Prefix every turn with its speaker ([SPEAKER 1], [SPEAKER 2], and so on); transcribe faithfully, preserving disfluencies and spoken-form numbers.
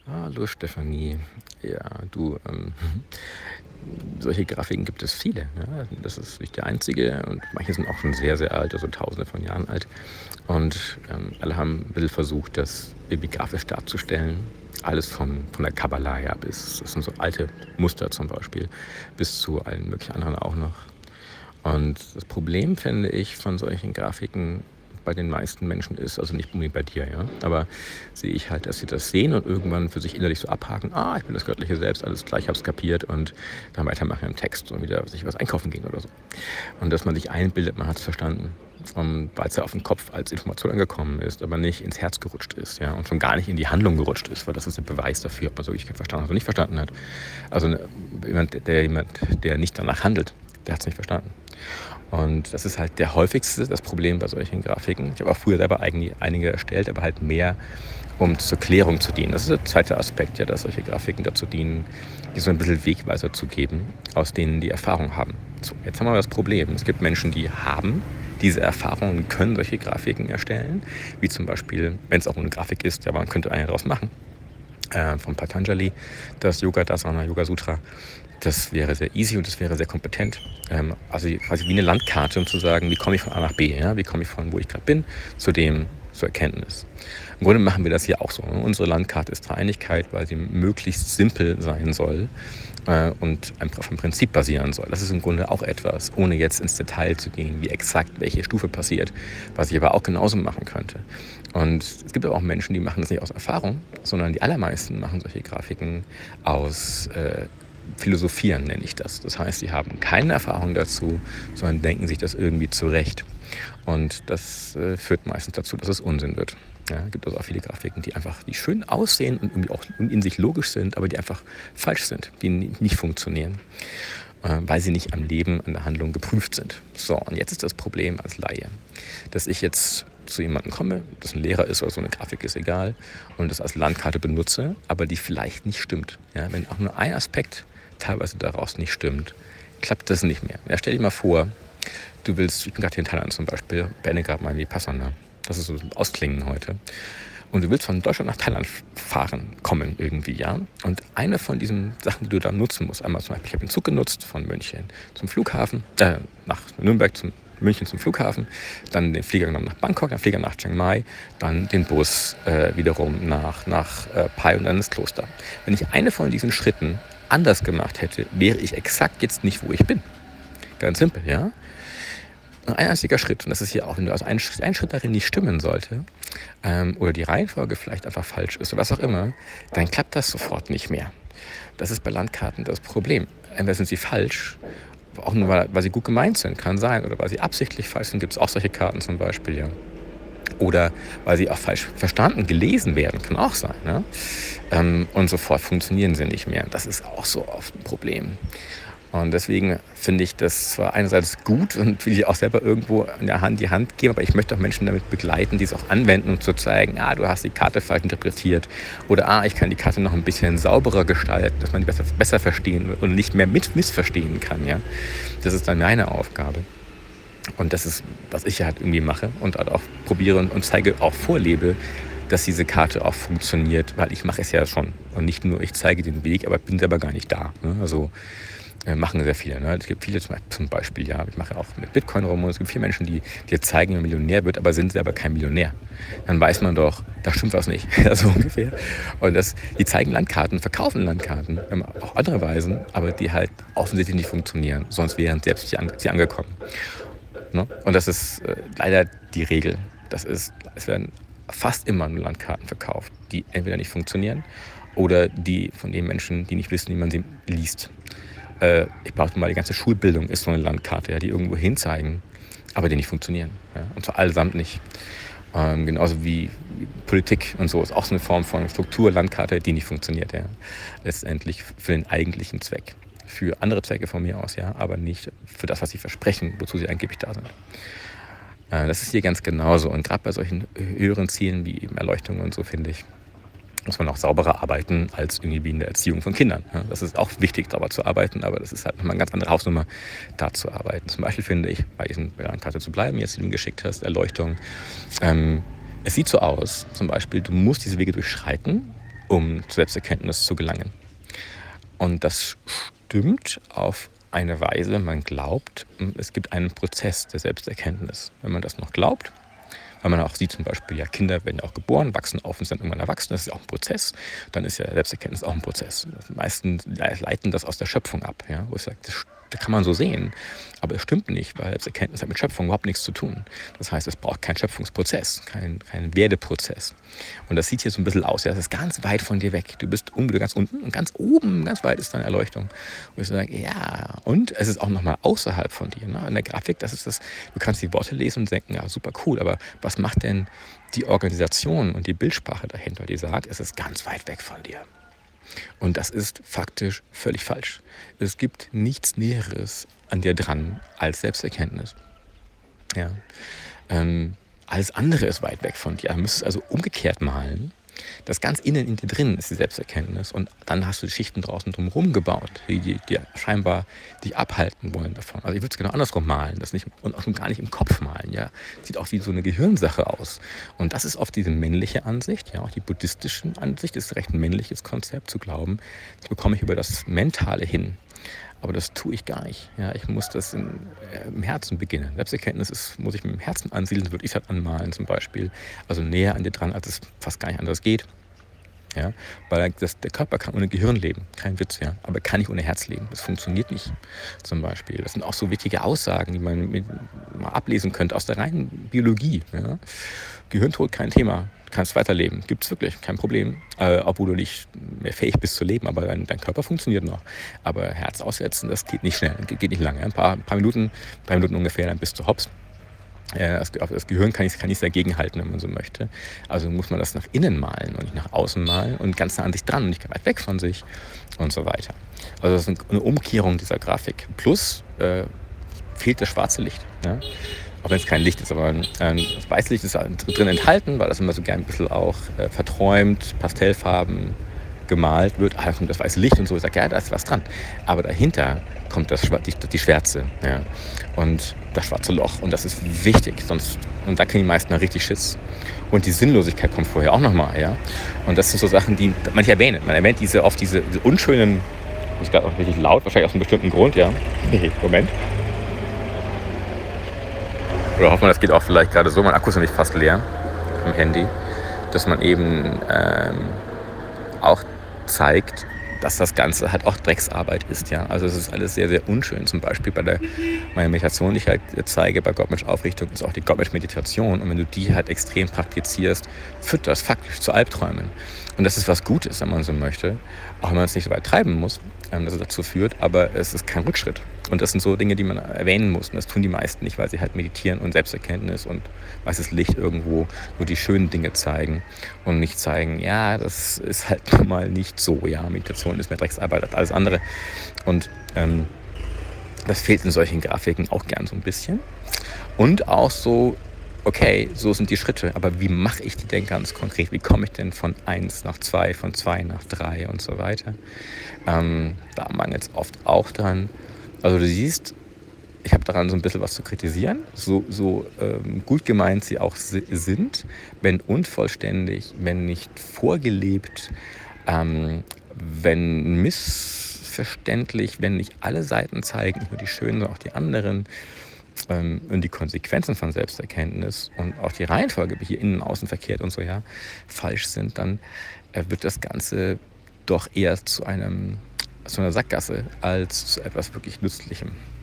[SPEAKER 1] Hallo Stefanie. Ja, du, ähm, solche Grafiken gibt es viele. Ja? Das ist nicht der einzige und manche sind auch schon sehr, sehr alt, also tausende von Jahren alt. Und ähm, alle haben ein bisschen versucht, das irgendwie grafisch darzustellen. Alles von, von der Kabbala her bis, das sind so alte Muster zum Beispiel, bis zu allen möglichen anderen auch noch. Und das Problem, finde ich, von solchen Grafiken bei den meisten Menschen ist, also nicht unbedingt bei dir, ja, aber sehe ich halt, dass sie das sehen und irgendwann für sich innerlich so abhaken, ah, ich bin das göttliche Selbst, alles klar, ich habe es kapiert und dann weitermachen im Text und wieder sich was einkaufen gehen oder so. Und dass man sich einbildet, man hat es verstanden, weil es ja auf den Kopf als Information angekommen ist, aber nicht ins Herz gerutscht ist, ja, und schon gar nicht in die Handlung gerutscht ist, weil das ist der Beweis dafür, ob man so wirklich verstanden hat oder nicht verstanden hat. Also ne, jemand, der, jemand, der nicht danach handelt, der hat es nicht verstanden. Und das ist halt der häufigste, das Problem bei solchen Grafiken. Ich habe auch früher selber einige erstellt, aber halt mehr, um zur Klärung zu dienen. Das ist der zweite Aspekt, ja, dass solche Grafiken dazu dienen, die so ein bisschen Wegweiser zu geben, aus denen die Erfahrung haben. So, jetzt haben wir das Problem. Es gibt Menschen, die haben diese Erfahrungen und können solche Grafiken erstellen, wie zum Beispiel, wenn es auch eine Grafik ist, ja, man könnte eine daraus machen, äh, von Patanjali, das Yoga Dasana Yoga Sutra. Das wäre sehr easy und das wäre sehr kompetent. Ähm, also quasi wie eine Landkarte, um zu sagen, wie komme ich von A nach B, ja? Wie komme ich von wo ich gerade bin zu dem, zur Erkenntnis. Im Grunde machen wir das hier auch so. Ne? Unsere Landkarte ist Dreieinigkeit, weil sie möglichst simpel sein soll äh, und einfach auf dem Prinzip basieren soll. Das ist im Grunde auch etwas, ohne jetzt ins Detail zu gehen, wie exakt welche Stufe passiert, was ich aber auch genauso machen könnte. Und es gibt aber auch Menschen, die machen das nicht aus Erfahrung, sondern die allermeisten machen solche Grafiken aus äh, Philosophieren, nenne ich das. Das heißt, sie haben keine Erfahrung dazu, sondern denken sich das irgendwie zurecht. Und das äh, führt meistens dazu, dass es Unsinn wird. Ja, es gibt also auch viele Grafiken, die einfach die schön aussehen und irgendwie auch in sich logisch sind, aber die einfach falsch sind, die nicht funktionieren, äh, weil sie nicht am Leben, an der Handlung geprüft sind. So, und jetzt ist das Problem als Laie, dass ich jetzt zu jemandem komme, das ein Lehrer ist oder so, eine Grafik ist egal, und das als Landkarte benutze, aber die vielleicht nicht stimmt. Ja, wenn auch nur ein Aspekt teilweise daraus nicht stimmt, klappt das nicht mehr. Ja, stell dir mal vor, du willst, ich bin gerade hier in Thailand zum Beispiel, beende gerade mal Vipassana. Das ist so ein Ausklingen heute. Und du willst von Deutschland nach Thailand fahren, kommen irgendwie, ja. Und eine von diesen Sachen, die du da nutzen musst, einmal zum Beispiel, ich habe den Zug genutzt von München zum Flughafen, äh, nach Nürnberg zum München zum Flughafen, dann den Flieger genommen nach Bangkok, dann Flieger nach Chiang Mai, dann den Bus äh, wiederum nach, nach äh, Pai und dann das Kloster. Wenn ich eine von diesen Schritten anders gemacht hätte, wäre ich exakt jetzt nicht, wo ich bin. Ganz simpel, ja. Ein einziger Schritt, und das ist hier auch, wenn du also ein, ein Schritt darin nicht stimmen sollte, ähm, oder die Reihenfolge vielleicht einfach falsch ist oder was auch immer, dann klappt das sofort nicht mehr. Das ist bei Landkarten das Problem. Entweder sind sie falsch, auch nur weil, weil sie gut gemeint sind, kann sein, oder weil sie absichtlich falsch sind, gibt es auch solche Karten zum Beispiel, ja. Oder weil sie auch falsch verstanden, gelesen werden, kann auch sein. Ne? Ähm, und sofort funktionieren sie nicht mehr. Das ist auch so oft ein Problem. Und deswegen finde ich das zwar einerseits gut und will ich auch selber irgendwo in der Hand die Hand geben, aber ich möchte auch Menschen damit begleiten, die es auch anwenden, um zu zeigen, ah, du hast die Karte falsch interpretiert oder ah, ich kann die Karte noch ein bisschen sauberer gestalten, dass man die besser, besser verstehen und nicht mehr mit missverstehen kann. Ja? Das ist dann meine Aufgabe. Und das ist, was ich halt irgendwie mache und halt auch probiere und zeige, auch vorlebe, dass diese Karte auch funktioniert, weil ich mache es ja schon. Und nicht nur, ich zeige den Weg, aber bin selber gar nicht da. Ne? Also äh, machen sehr viele. Ne? Es gibt viele zum Beispiel, ja, ich mache auch mit Bitcoin rum und es gibt viele Menschen, die dir zeigen, wie man Millionär wird, aber sind selber kein Millionär. Dann weiß man doch, da stimmt was nicht. So ungefähr. Und das, die zeigen Landkarten, verkaufen Landkarten, auch andere Weisen, aber die halt offensichtlich nicht funktionieren. Sonst wären selbst sie, an, sie angekommen. Ne? Und das ist äh, leider die Regel. Das ist, es werden fast immer nur Landkarten verkauft, die entweder nicht funktionieren oder die von den Menschen, die nicht wissen, wie man sie liest. Äh, ich behaupte mal, die ganze Schulbildung ist so eine Landkarte, ja, die irgendwo hinzeigen, aber die nicht funktionieren. Ja? Und zwar allesamt nicht. Ähm, genauso wie, wie Politik und so ist auch so eine Form von Struktur, Landkarte, die nicht funktioniert. Ja? Letztendlich für den eigentlichen Zweck. Für andere Zwecke von mir aus, ja, aber nicht für das, was sie versprechen, wozu sie angeblich da sind. Äh, das ist hier ganz genauso. Und gerade bei solchen höheren Zielen wie eben Erleuchtung und so, finde ich, muss man auch sauberer arbeiten als irgendwie wie in der Erziehung von Kindern. Ja, das ist auch wichtig, sauber zu arbeiten, aber das ist halt nochmal eine ganz andere Hausnummer, da zu arbeiten. Zum Beispiel finde ich, bei diesen Karte zu bleiben, jetzt die du mir geschickt hast, Erleuchtung, ähm, es sieht so aus, zum Beispiel, du musst diese Wege durchschreiten, um zur Selbsterkenntnis zu gelangen. Und das stimmt auf eine Weise, man glaubt, es gibt einen Prozess der Selbsterkenntnis. Wenn man das noch glaubt, weil man auch sieht zum Beispiel, ja, Kinder werden ja auch geboren, wachsen auf und sind irgendwann erwachsen, das ist ja auch ein Prozess, dann ist ja Selbsterkenntnis auch ein Prozess. Die meisten leiten das aus der Schöpfung ab, ja, wo ich sage, das, das kann man so sehen, aber es stimmt nicht, weil Selbsterkenntnis hat mit Schöpfung überhaupt nichts zu tun. Das heißt, es braucht keinen Schöpfungsprozess, keinen kein Werdeprozess. Und das sieht hier so ein bisschen aus, ja, das ist ganz weit von dir weg. Du bist unten, ganz unten und ganz oben, ganz weit ist deine Erleuchtung. Und ich sage, ja, und es ist auch nochmal außerhalb von dir. Ne? In der Grafik, das ist das, du kannst die Worte lesen und denken, ja, super cool, aber was macht denn die Organisation und die Bildsprache dahinter, die sagt, es ist ganz weit weg von dir? Und das ist faktisch völlig falsch. Es gibt nichts Näheres an dir dran als Selbsterkenntnis. Ja. Ähm, alles andere ist weit weg von dir. Du müsstest also umgekehrt malen. Das ganz innen in dir drin ist die Selbsterkenntnis. Und dann hast du die Schichten draußen drumherum gebaut, die, die, die scheinbar dich abhalten wollen davon. Also ich würde es genau andersrum malen, das nicht, und auch schon gar nicht im Kopf malen. Ja. Sieht auch wie so eine Gehirnsache aus. Und das ist oft diese männliche Ansicht, ja, auch die buddhistische Ansicht, ist recht ein männliches Konzept, zu glauben, das bekomme ich über das Mentale hin. Aber das tue ich gar nicht. Ja, ich muss das in, äh, im Herzen beginnen. Selbsterkenntnis ist, muss ich mit dem Herzen ansiedeln, würde ich es halt anmalen zum Beispiel. Also näher an dir dran, als es fast gar nicht anders geht. Ja, weil das, der Körper kann ohne Gehirn leben, kein Witz, ja, aber kann nicht ohne Herz leben. Das funktioniert nicht, zum Beispiel. Das sind auch so wichtige Aussagen, die man mit, mal ablesen könnte aus der reinen Biologie. Ja. Gehirntod, kein Thema, du kannst weiterleben, gibt es wirklich, kein Problem, äh, obwohl du nicht mehr fähig bist zu leben, aber dein, dein Körper funktioniert noch. Aber Herz aussetzen, das geht nicht schnell, geht nicht lange, ein paar, ein paar Minuten, ein paar Minuten ungefähr, dann bist du hops. Das, das Gehirn kann nichts kann dagegenhalten, wenn man so möchte. Also muss man das nach innen malen und nicht nach außen malen und ganz nah an sich dran und nicht weit weg von sich und so weiter. Also das ist eine Umkehrung dieser Grafik. Plus äh, fehlt das schwarze Licht. Ja? Auch wenn es kein Licht ist, aber äh, das Weißlicht ist drin enthalten, weil das immer so gern ein bisschen auch äh, verträumt, Pastellfarben gemalt wird. Ah, da kommt das weiße Licht und so. Ich sage, ja, da ist was dran. Aber dahinter kommt das, die, die Schwärze. Ja. Und das schwarze Loch. Und das ist wichtig. Sonst, und da kriegen die meisten richtig Schiss. Und die Sinnlosigkeit kommt vorher auch nochmal. Ja. Und das sind so Sachen, die man nicht erwähnt. Man erwähnt diese oft diese, diese unschönen, ich gerade auch richtig laut, wahrscheinlich aus einem bestimmten Grund, ja. Moment. Oder hoffen wir, das geht auch vielleicht gerade so. Mein Akku ist nämlich fast leer im Handy. Dass man eben ähm, auch zeigt, dass das Ganze halt auch Drecksarbeit ist. Ja? Also es ist alles sehr, sehr unschön. Zum Beispiel bei der meiner Meditation, die ich halt zeige, bei Gottmensch-Aufrichtung, ist auch die Gottmensch-Meditation. Und wenn du die halt extrem praktizierst, führt das faktisch zu Albträumen. Und das ist was Gutes, wenn man so möchte. Auch wenn man es nicht so weit treiben muss, ähm, dass es dazu führt. Aber es ist kein Rückschritt. Und das sind so Dinge, die man erwähnen muss. Und das tun die meisten nicht, weil sie halt meditieren und Selbsterkenntnis und weißes Licht irgendwo nur die schönen Dinge zeigen und nicht zeigen, ja, das ist halt nun mal nicht so. Ja, Meditation ist mehr Drecksarbeit als alles andere. Und ähm, das fehlt in solchen Grafiken auch gern so ein bisschen. Und auch so, okay, so sind die Schritte, aber wie mache ich die denn ganz konkret? Wie komme ich denn von eins nach zwei, von zwei nach drei und so weiter? Ähm, da mangelt es oft auch dran. Also du siehst, ich habe daran so ein bisschen was zu kritisieren, so, so ähm, gut gemeint sie auch si- sind, wenn unvollständig, wenn nicht vorgelebt, ähm, wenn missverständlich, wenn nicht alle Seiten zeigen, nicht nur die schönen, sondern auch die anderen, ähm, und die Konsequenzen von Selbsterkenntnis und auch die Reihenfolge, wie hier innen, außen verkehrt und so, ja, falsch sind, dann äh, wird das Ganze doch eher zu einem zu einer Sackgasse als zu etwas wirklich Nützlichem.